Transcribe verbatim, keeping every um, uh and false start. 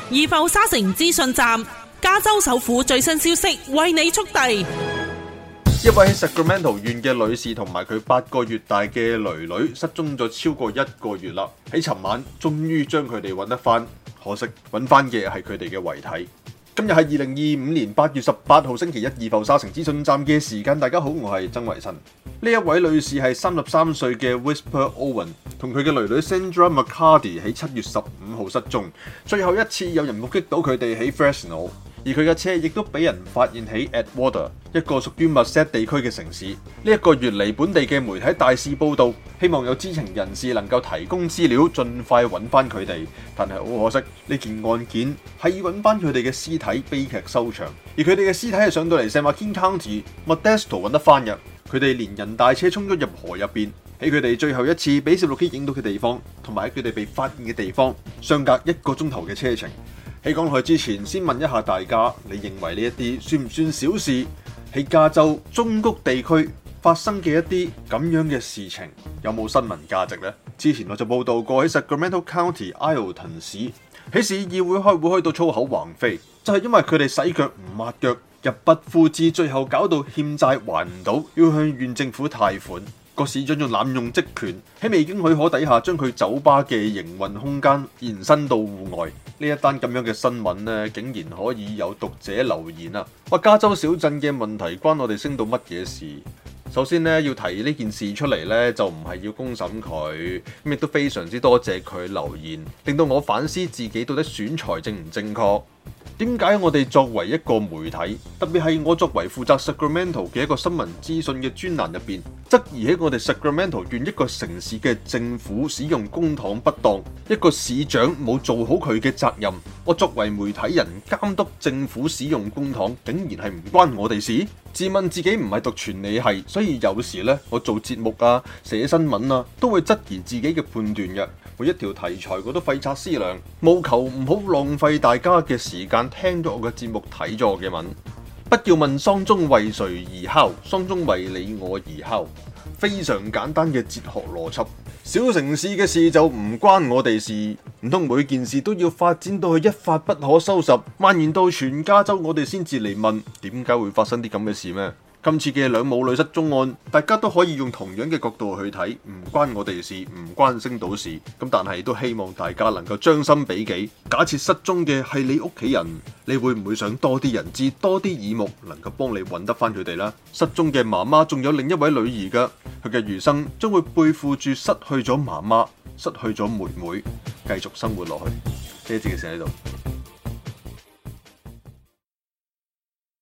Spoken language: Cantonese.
怡浮沙城資訊站，加州首府最新消息為你速遞。 一位喺 Sacramento 縣嘅女士同埋佢八個月大嘅囡囡失蹤咗超過一個月啦，喺尋晚終於將佢哋揾得翻，可惜揾翻嘅係佢哋嘅遺體。今日係二零二五年八月十八號星期一，怡浮沙城資訊站嘅時間，大家好，我係曾維新。呢一位女士係三十三歲嘅 Whisper Owen， 同佢嘅囡囡 Sandra McCarty 喺七月十五號失蹤，最後一次有人目擊到佢哋喺 Fresno， 而佢嘅車亦都俾人發現喺 Atwater， 一個屬於 Merced 地區嘅城市。呢、這、一個月嚟，本地嘅媒體大肆報道，希望有知情人士能夠提供資料，盡快揾翻佢哋。但係好可惜，呢件案件係要揾翻佢哋嘅屍體，悲劇收場。而佢哋嘅屍體係上到嚟 San Joaquin County Modesto 揾得翻嘅。佢哋連人帶車衝咗入河入邊，喺佢哋最後一次俾攝錄機影到嘅地方，同埋喺佢哋被發現嘅地方，相隔一個鐘頭嘅車程。喺講落去之前，先問一下大家，你認為呢一啲算唔算小事？喺加州中谷地區發生嘅一啲咁樣嘅事情，有冇新聞價值呢？之前我就報道過喺 Sacramento County Ileton 市，喺市議會開會開到粗口橫飛，就係因為佢哋洗腳唔抹腳，入不敷支，最後搞到欠債還唔到，要向縣政府貸款。個市長仲濫用職權，喺未經許可底下將佢酒吧嘅營運空間延伸到戶外。呢一單咁樣嘅新聞呢，竟然可以有讀者留言啊！話加州小鎮嘅問題關我哋升到乜嘢事？首先呢，要提呢件事出嚟呢，就唔係要公審佢，咁亦都非常之多謝佢留言，令到我反思自己到底選材正唔正確。點解我哋作為一個媒體，特別係我作為負責 Sacramento 嘅一個新聞資訊嘅專欄入邊，質疑喺我哋 Sacramento 縣一個城市嘅政府使用公帑不當，一個市長冇做好佢嘅責任。我作為媒體人監督政府使用公帑，竟然係唔關我哋事？自問自己唔係讀傳理系，所以有時呢，我做節目啊、寫新聞啊，都會質疑自己嘅判斷嘅。每一條題材我都費煞思量，務求唔好浪費大家嘅時間聽咗我嘅節目，睇咗我嘅文。不要問喪鐘為誰而敲，喪鐘為你我而敲。非常簡單嘅哲學邏輯。小城市嘅事就唔關我哋事，唔通每件事都要發展到去一發不可收拾，蔓延到全加州，我哋先至嚟問點解會發生啲咁嘅事咩？今次嘅兩母女失蹤案，大家都可以用同樣嘅角度去睇，唔關我哋事，唔關星島事。咁但係都希望大家能夠將心比己。假設失蹤嘅係你屋企人，你會唔會想多啲人知，多啲耳目，能夠幫你揾得翻佢哋呢？失蹤嘅媽媽仲有另一位女兒噶，佢嘅餘生將會背負住失去咗媽媽、失去咗妹妹，繼續生活落去。呢一節嘅事喺度。